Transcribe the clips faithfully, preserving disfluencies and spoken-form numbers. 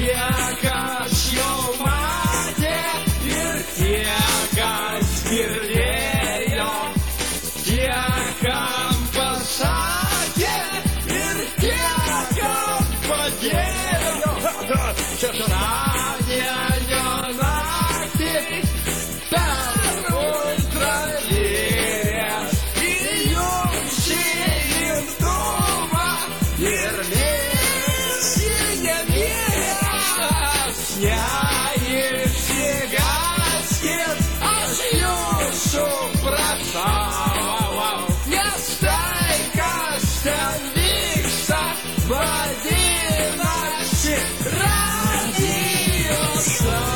tie, kas jau matė, ir tie, kas girdėjo, tie, kam pasakė, ir tie, kam padėjo. Šeštadienio naktį per ultravires įjungsi imtuvą ir mirsi nemiegas, neišsigąskit, aš jūsų prašau, nes tai, kas ten vyksta, vadinasi Radio Show.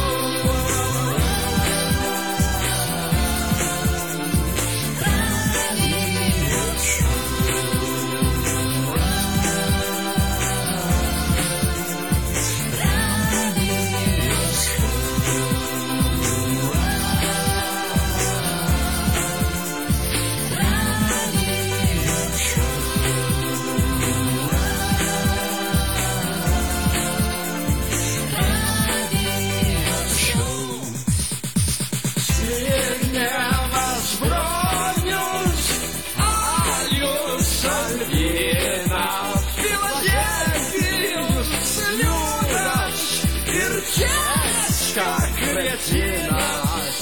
Sirnevas bronius, Alius Albinas, Filadelfijus Liudas ir Česka Kretinas.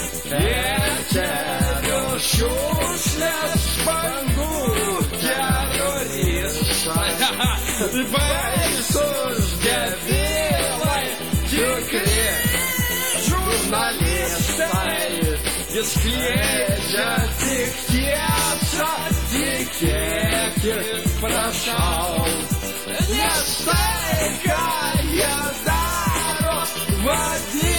Eterio šiukšlės bangų teroristai, baisus debilai, tikri žurnalistai. Jis skleidžia tik tiesą, tikėkit, prašau, nes tai, ką jie daro, vadinasi